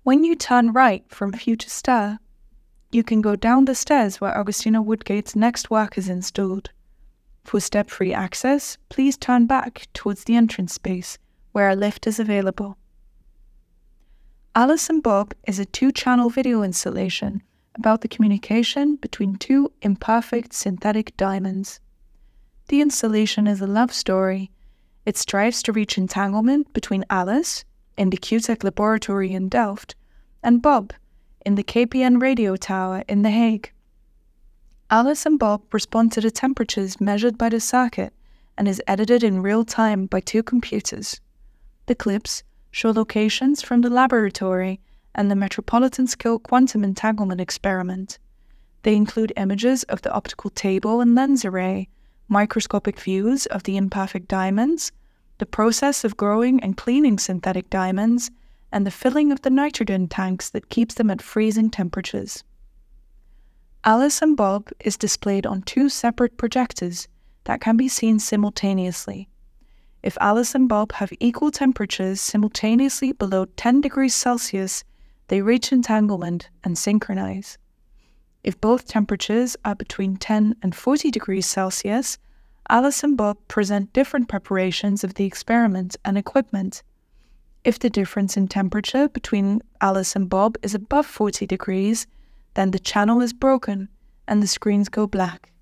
When you turn right from Future Star, you can go down the stairs where Augustina Woodgate's next work is installed. For step-free access, please turn back towards the entrance space, where a lift is available. Alice and Bob is a 2-channel video installation about the communication between 2 imperfect synthetic diamonds. The installation is a love story. It strives to reach entanglement between Alice, in the QTech laboratory in Delft, and Bob, in the KPN radio tower in The Hague. Alice and Bob respond to the temperatures measured by the circuit and is edited in real time by 2 computers. The clips show locations from the laboratory and the Metropolitan Scale Quantum Entanglement Experiment. They include images of the optical table and lens array, microscopic views of the imperfect diamonds, the process of growing and cleaning synthetic diamonds, and the filling of the nitrogen tanks that keeps them at freezing temperatures. Alice and Bob is displayed on 2 separate projectors that can be seen simultaneously. If Alice and Bob have equal temperatures simultaneously below 10 degrees Celsius, they reach entanglement and synchronize. If both temperatures are between 10 and 40 degrees Celsius, Alice and Bob present different preparations of the experiment and equipment. If the difference in temperature between Alice and Bob is above 40 degrees, then the channel is broken and the screens go black.